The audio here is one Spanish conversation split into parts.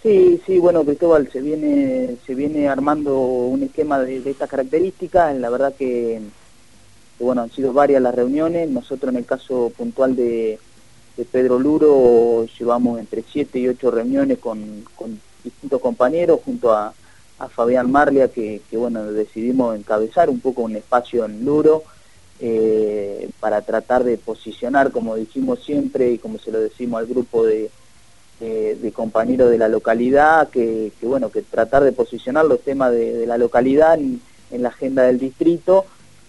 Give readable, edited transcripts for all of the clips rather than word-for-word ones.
Sí, sí, bueno, Cristóbal, se viene armando un esquema de estas características. La verdad que, bueno, han sido varias las reuniones. Nosotros en el caso puntual de Pedro Luro llevamos entre 7 y 8 reuniones con distintos compañeros junto a Fabián Marlia, que bueno, decidimos encabezar un poco un espacio en Luro para tratar de posicionar, como dijimos siempre y como se lo decimos al grupo de compañeros de la localidad, bueno, que tratar de posicionar los temas de la localidad en la agenda del distrito.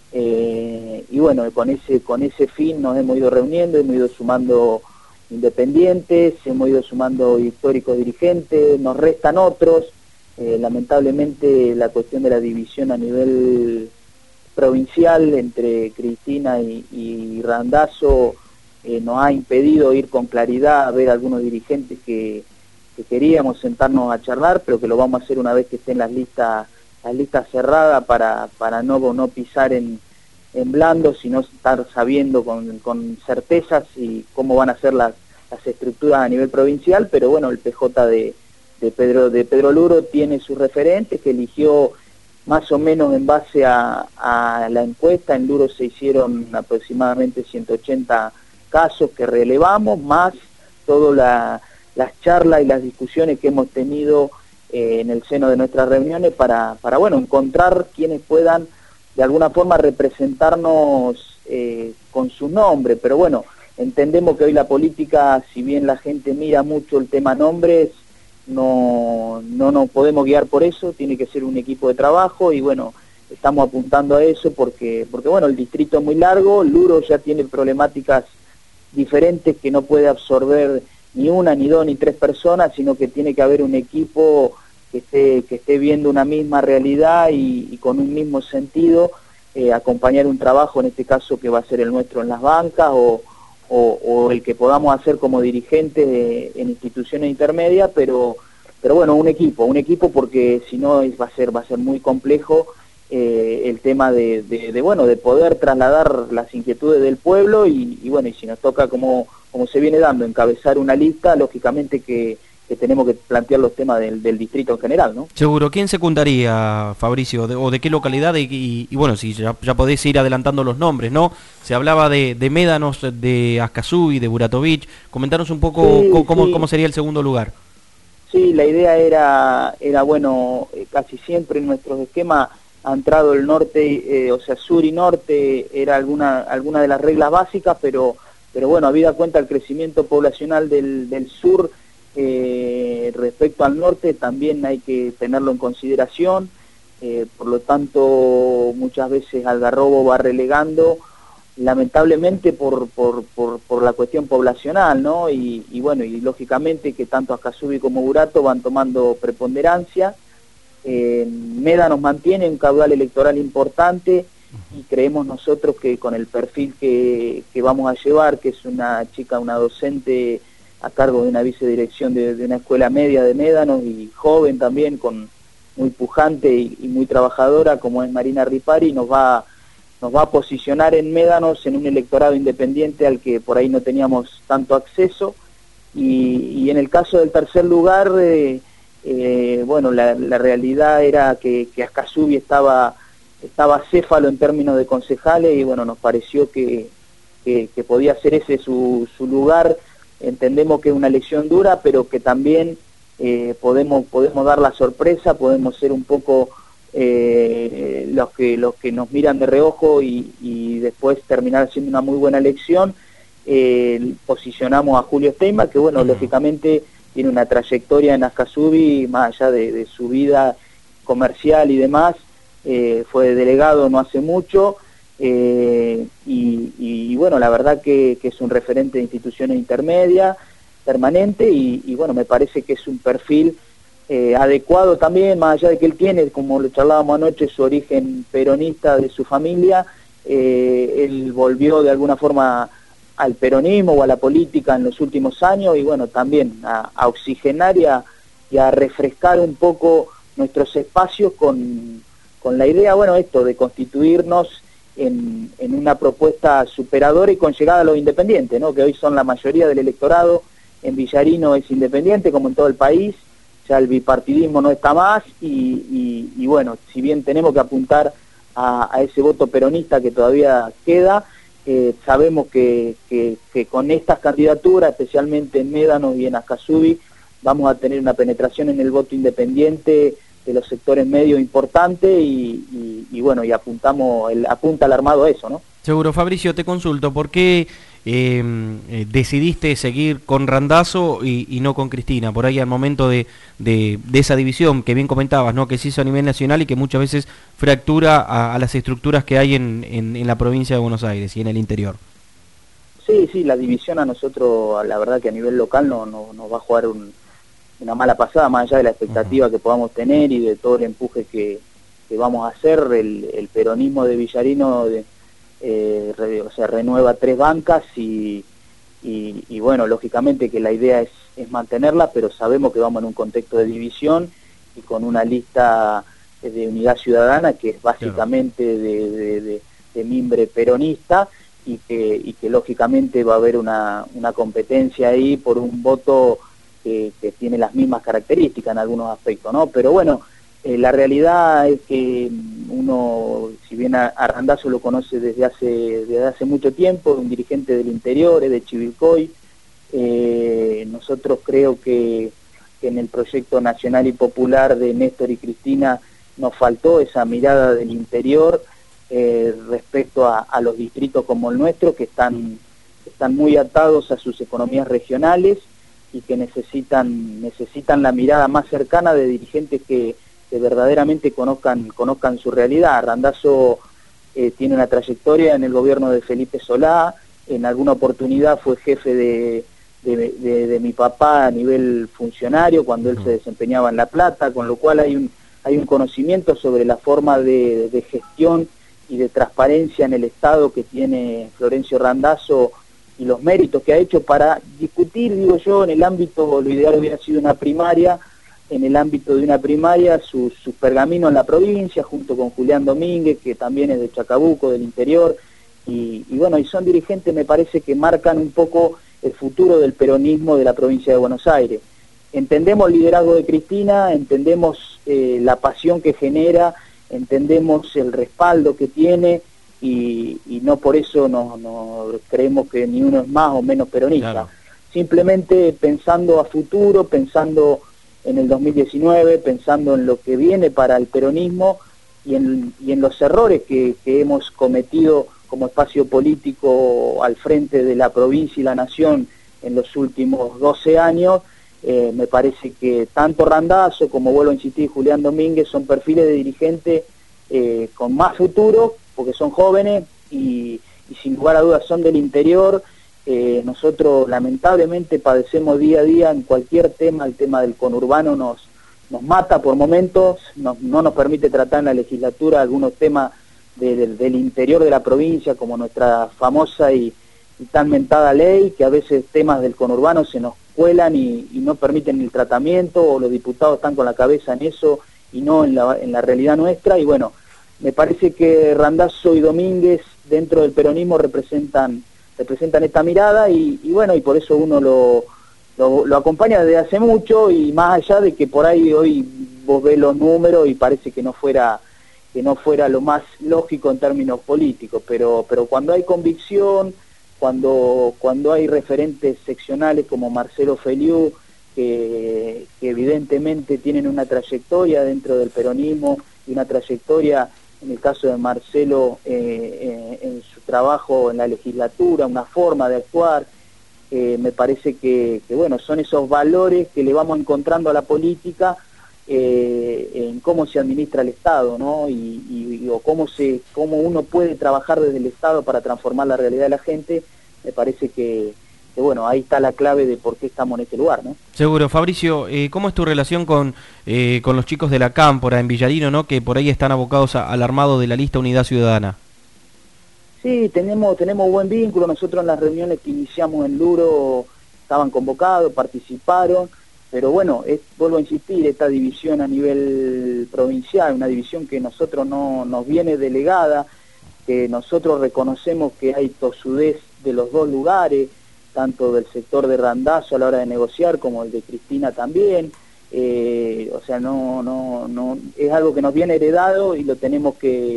Y bueno, con ese fin nos hemos ido reuniendo, hemos ido sumando independientes, hemos ido sumando históricos dirigentes, nos restan otros. Lamentablemente la cuestión de la división a nivel provincial entre Cristina y Randazzo nos ha impedido ir con claridad a ver a algunos dirigentes que queríamos sentarnos a charlar, pero que lo vamos a hacer una vez que estén las listas cerradas para no pisar en blando, sino estar sabiendo con certezas y cómo van a ser las estructuras a nivel provincial. Pero bueno, el PJ de Pedro Luro tiene sus referentes que eligió más o menos en base a la encuesta. En Luro se hicieron aproximadamente 180 casos que relevamos, más todas las charlas y las discusiones que hemos tenido en el seno de nuestras reuniones para bueno, encontrar quienes puedan de alguna forma representarnos con su nombre. Pero bueno, entendemos que hoy la política, si bien la gente mira mucho el tema nombres, no nos podemos guiar por eso, tiene que ser un equipo de trabajo y bueno, estamos apuntando a eso porque bueno, el distrito es muy largo, Luro ya tiene problemáticas diferentes que no puede absorber ni una, ni dos, ni tres personas, sino que tiene que haber un equipo que esté viendo una misma realidad y con un mismo sentido, acompañar un trabajo, en este caso que va a ser el nuestro en las bancas o el que podamos hacer como dirigentes en instituciones intermedias, pero bueno, un equipo porque si no va a ser muy complejo el tema de poder trasladar las inquietudes del pueblo y bueno, y si nos toca como se viene dando, encabezar una lista, lógicamente que tenemos que plantear los temas del distrito en general, ¿no? Seguro. ¿Quién secundaría, Fabricio? ¿O de qué localidad? Y bueno, si ya podés ir adelantando los nombres, ¿no? Se hablaba de Médanos, de Ascasubi, de Buratovich. Comentaros un poco Sí, cómo sí. sería el segundo lugar. Sí, la idea era bueno, casi siempre en nuestros esquemas ha entrado el norte, o sea, sur y norte, era alguna de las reglas básicas, pero bueno, habida cuenta el crecimiento poblacional del sur respecto al norte, también hay que tenerlo en consideración. Por lo tanto, muchas veces Algarrobo va relegando, lamentablemente por la cuestión poblacional, ¿no? Y bueno, y lógicamente que tanto Ascasubi como Burato van tomando preponderancia. Meda nos mantiene un caudal electoral importante y creemos nosotros que con el perfil que vamos a llevar, que es una chica, una docente a cargo de una vicedirección de una escuela media de Médanos y joven también, muy pujante y muy trabajadora, como es Marina Ripari, nos va a posicionar en Médanos en un electorado independiente al que por ahí no teníamos tanto acceso. Y en el caso del tercer lugar, bueno, la realidad era que Ascasubi estaba céfalo en términos de concejales y bueno, nos pareció que podía ser ese su lugar. Entendemos que es una elección dura, pero que también podemos dar la sorpresa, podemos ser un poco los que nos miran de reojo y después terminar siendo una muy buena elección. Posicionamos a Julio Steinbach, que bueno, lógicamente tiene una trayectoria en Ascasubi, más allá de su vida comercial y demás, fue delegado no hace mucho, y bueno, la verdad que es un referente de instituciones intermedias, permanente, y bueno, me parece que es un perfil adecuado también, más allá de que él tiene, como lo charlábamos anoche, su origen peronista de su familia. Él volvió de alguna forma al peronismo o a la política en los últimos años y bueno, también a oxigenar y a refrescar un poco nuestros espacios con la idea, bueno, esto de constituirnos en una propuesta superadora y con llegada a los independientes, ¿no? Que hoy son la mayoría del electorado. En Villarino es independiente, como en todo el país. ya el bipartidismo no está más y bueno, si bien tenemos que apuntar a ese voto peronista que todavía queda, sabemos que con estas candidaturas, especialmente en Médanos y en Ascasubi, vamos a tener una penetración en el voto independiente de los sectores medios importante y bueno, y apunta el armado a eso, ¿no? Seguro. Fabricio, te consulto, ¿por qué decidiste seguir con Randazzo y no con Cristina? Por ahí al momento de esa división que bien comentabas, ¿no? Que se hizo a nivel nacional y que muchas veces fractura a las estructuras que hay en la provincia de Buenos Aires y en el interior. Sí, la división a nosotros, la verdad que a nivel local nos va a jugar una mala pasada, más allá de la expectativa que podamos tener y de todo el empuje que vamos a hacer. El peronismo de Villarino o sea, renueva 3 bancas y bueno, lógicamente que la idea es mantenerla, pero sabemos que vamos en un contexto de división y con una lista de Unidad Ciudadana que es básicamente de mimbre peronista y que lógicamente va a haber una competencia ahí por un voto que tiene las mismas características en algunos aspectos, ¿no? Pero bueno, la realidad es que uno, si bien a Randazzo lo conoce desde hace mucho tiempo, un dirigente del interior, es de Chivilcoy, nosotros creo que en el proyecto nacional y popular de Néstor y Cristina nos faltó esa mirada del interior respecto a los distritos como el nuestro, que están muy atados a sus economías regionales y que necesitan la mirada más cercana de dirigentes que verdaderamente conozcan su realidad. Randazzo tiene una trayectoria en el gobierno de Felipe Solá, en alguna oportunidad fue jefe de mi papá a nivel funcionario cuando él se desempeñaba en La Plata, con lo cual hay un conocimiento sobre la forma de gestión y de transparencia en el Estado que tiene Florencio Randazzo y los méritos que ha hecho para discutir, digo yo, en el ámbito, lo ideal hubiera sido una primaria, en el ámbito de una primaria, sus pergaminos en la provincia, junto con Julián Domínguez, que también es de Chacabuco, del interior, y bueno, y son dirigentes, me parece, que marcan un poco el futuro del peronismo de la provincia de Buenos Aires. Entendemos el liderazgo de Cristina, entendemos la pasión que genera, entendemos el respaldo que tiene, y no por eso no creemos que ni uno es más o menos peronista. Claro. Simplemente pensando a futuro, pensando en el 2019, pensando en lo que viene para el peronismo y en los errores que hemos cometido como espacio político al frente de la provincia y la nación en los últimos 12 años, me parece que tanto Randazzo como, vuelvo a insistir, Julián Domínguez son perfiles de dirigentes con más futuro, porque son jóvenes y sin lugar a dudas son del interior. Nosotros lamentablemente padecemos día a día en cualquier tema, el tema del conurbano nos mata por momentos, no nos permite tratar en la legislatura algunos temas del interior de la provincia, como nuestra famosa y tan mentada ley, que a veces temas del conurbano se nos cuelan y no permiten el tratamiento, o los diputados están con la cabeza en eso y no en la realidad nuestra. Y bueno, me parece que Randazzo y Domínguez dentro del peronismo representan esta mirada y bueno, y por eso uno lo acompaña desde hace mucho, y más allá de que por ahí hoy vos ves los números y parece que no fuera lo más lógico en términos políticos, pero cuando hay convicción, cuando hay referentes seccionales como Marcelo Feliú, que evidentemente tienen una trayectoria dentro del peronismo y una trayectoria, en el caso de Marcelo, en su trabajo en la legislatura, una forma de actuar, me parece que bueno, son esos valores que le vamos encontrando a la política en cómo se administra el Estado, ¿no? O cómo uno puede trabajar desde el Estado para transformar la realidad de la gente. Me parece que bueno, ahí está la clave de por qué estamos en este lugar, ¿no? Seguro. Fabricio, ¿cómo es tu relación con los chicos de la Cámpora en Villarino, ¿no? Que por ahí están abocados al armado de la lista Unidad Ciudadana? Sí, tenemos buen vínculo. Nosotros en las reuniones que iniciamos en Luro estaban convocados, participaron, pero bueno, vuelvo a insistir, esta división a nivel provincial, una división que nosotros no nos viene delegada, que nosotros reconocemos que hay tosudez de los dos lugares, tanto del sector de Randazzo a la hora de negociar como el de Cristina también. o sea, no, es algo que nos viene heredado y lo tenemos que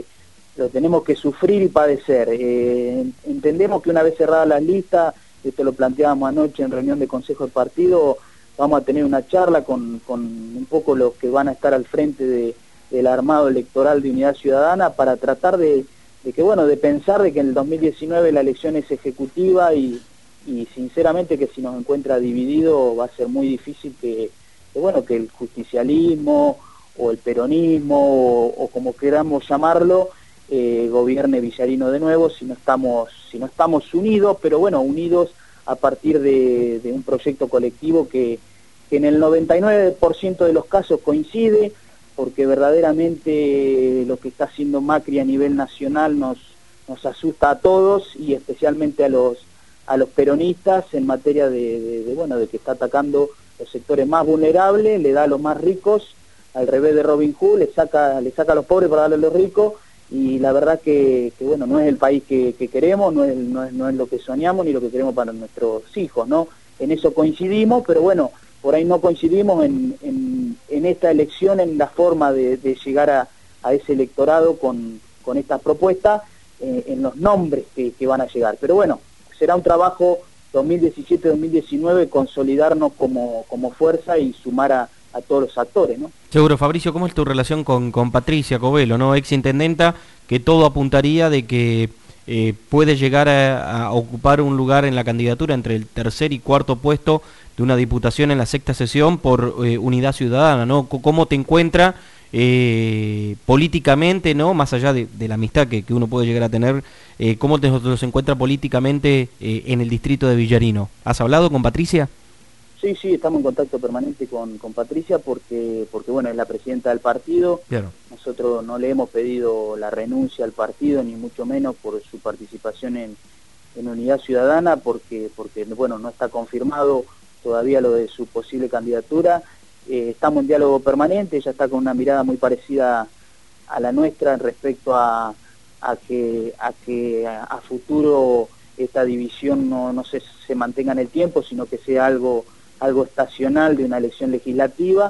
sufrir y padecer. Entendemos que una vez cerradas las listas, esto lo planteábamos anoche en reunión de consejo de partido, vamos a tener una charla con un poco los que van a estar al frente del armado electoral de Unidad Ciudadana para tratar de pensar de que en el 2019 la elección es ejecutiva y sinceramente que si nos encuentra dividido va a ser muy difícil que el justicialismo o el peronismo o como queramos llamarlo gobierne Villarino de nuevo si no estamos unidos, pero bueno, unidos a partir de un proyecto colectivo que en el 99% de los casos coincide, porque verdaderamente lo que está haciendo Macri a nivel nacional nos asusta a todos y especialmente a los peronistas en materia de que está atacando los sectores más vulnerables, le da a los más ricos, al revés de Robin Hood, le saca a los pobres para darle a los ricos, y la verdad que no es el país que queremos, no es lo que soñamos ni lo que queremos para nuestros hijos, ¿no? En eso coincidimos, pero bueno, por ahí no coincidimos en esta elección, en la forma de llegar a ese electorado con estas propuestas, en los nombres que van a llegar. Pero bueno, será un trabajo 2017-2019 consolidarnos como fuerza y sumar a todos los actores, ¿no? Seguro. Fabricio, ¿cómo es tu relación con Patricia Covelo, ¿no? Ex intendenta, que todo apuntaría de que puede llegar a ocupar un lugar en la candidatura entre el tercer y cuarto puesto de una diputación en la sexta sesión por Unidad Ciudadana, ¿no? ¿Cómo te encuentra políticamente, ¿no? Más allá de la amistad que uno puede llegar a tener, ¿cómo los encuentra políticamente en el distrito de Villarino? ¿Has hablado con Patricia? Sí, estamos en contacto permanente con Patricia porque bueno, es la presidenta del partido. Claro. Nosotros no le hemos pedido la renuncia al partido, ni mucho menos por su participación en Unidad Ciudadana, porque bueno, no está confirmado todavía lo de su posible candidatura. Estamos en diálogo permanente, ella está con una mirada muy parecida a la nuestra respecto a que a futuro esta división no se mantenga en el tiempo, sino que sea algo estacional de una elección legislativa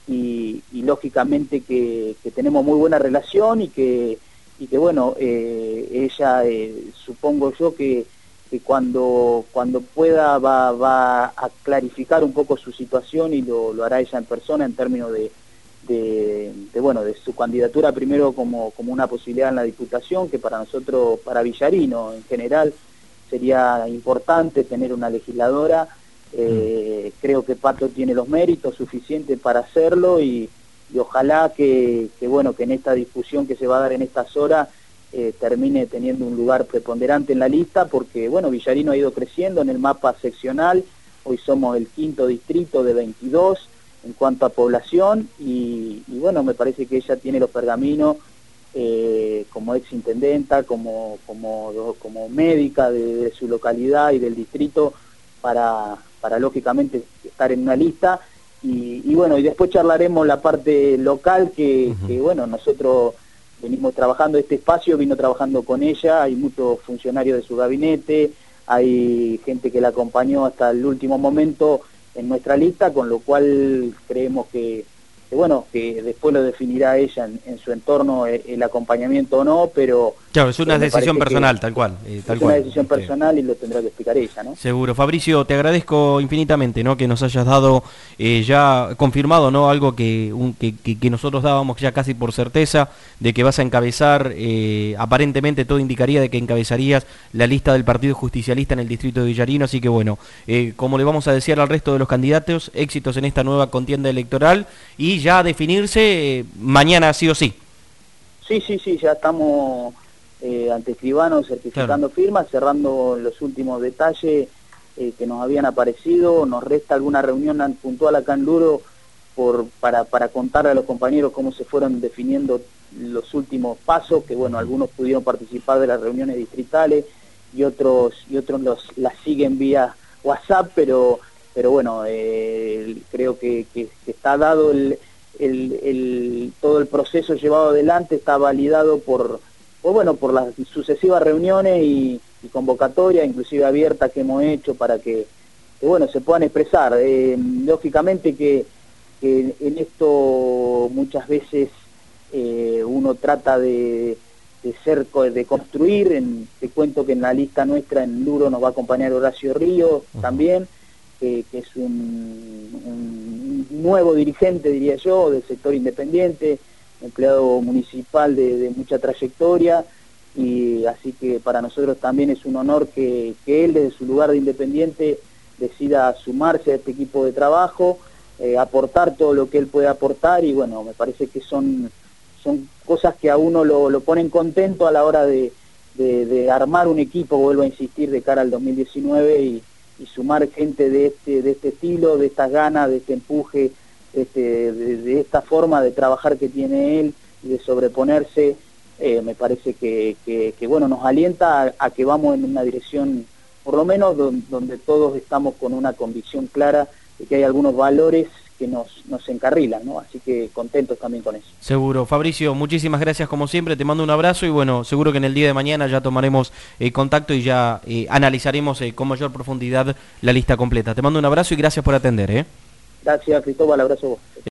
y lógicamente que tenemos muy buena relación y que bueno, ella supongo yo que cuando pueda va a clarificar un poco su situación y lo hará ella en persona en términos de su candidatura primero como una posibilidad en la diputación, que para nosotros, para Villarino en general, sería importante tener una legisladora. Creo que Pato tiene los méritos suficientes para hacerlo y ojalá que en esta discusión que se va a dar en estas horas termine teniendo un lugar preponderante en la lista, porque bueno, Villarino ha ido creciendo en el mapa seccional, hoy somos el 5º distrito de 22 en cuanto a población y bueno, me parece que ella tiene los pergaminos como ex intendenta, como médica de su localidad y del distrito para lógicamente estar en una lista y bueno, y después charlaremos la parte local que bueno, nosotros venimos trabajando este espacio, vino trabajando con ella, hay muchos funcionarios de su gabinete, hay gente que la acompañó hasta el último momento en nuestra lista, con lo cual creemos que después lo definirá ella en su entorno el acompañamiento o no, pero... Claro, es una decisión personal, tal cual. Es una decisión personal y lo tendrá que explicar ella, ¿no? Seguro. Fabricio, te agradezco infinitamente, ¿no?, que nos hayas dado ya confirmado, ¿no?, algo que nosotros dábamos ya casi por certeza, de que vas a encabezar, aparentemente todo indicaría de que encabezarías la lista del Partido Justicialista en el distrito de Villarino, así que bueno, como le vamos a desear al resto de los candidatos, éxitos en esta nueva contienda electoral y ya a definirse mañana sí o sí. Sí, ya estamos ante escribano certificando firmas, cerrando los últimos detalles que nos habían aparecido. Nos resta alguna reunión puntual acá en Luro para contarle a los compañeros cómo se fueron definiendo los últimos pasos, que bueno, algunos pudieron participar de las reuniones distritales y otros las siguen vía WhatsApp, pero bueno, creo que está dado todo el proceso llevado adelante, está validado por las sucesivas reuniones y convocatorias, inclusive abiertas, que hemos hecho para que se puedan expresar. Lógicamente que que en esto muchas veces uno trata de construir. Te cuento que en la lista nuestra en Luro nos va a acompañar Horacio Ríos también, que es un nuevo dirigente, diría yo, del sector independiente, empleado municipal de mucha trayectoria, y así que para nosotros también es un honor que él desde su lugar de independiente decida sumarse a este equipo de trabajo, aportar todo lo que él puede aportar, y bueno, me parece que son cosas que a uno lo ponen contento a la hora de armar un equipo, vuelvo a insistir, de cara al 2019 y sumar gente de este estilo, de estas ganas, de este empuje, de esta forma de trabajar que tiene él y de sobreponerse. Me parece que bueno, nos alienta a que vamos en una dirección, por lo menos donde todos estamos con una convicción clara de que hay algunos valores que nos encarrilan, ¿no? Así que contentos también con eso. Seguro. Fabricio, muchísimas gracias como siempre, te mando un abrazo y bueno, seguro que en el día de mañana ya tomaremos contacto y ya analizaremos con mayor profundidad la lista completa. Te mando un abrazo y gracias por atender. Gracias, Cristóbal, abrazo a vos.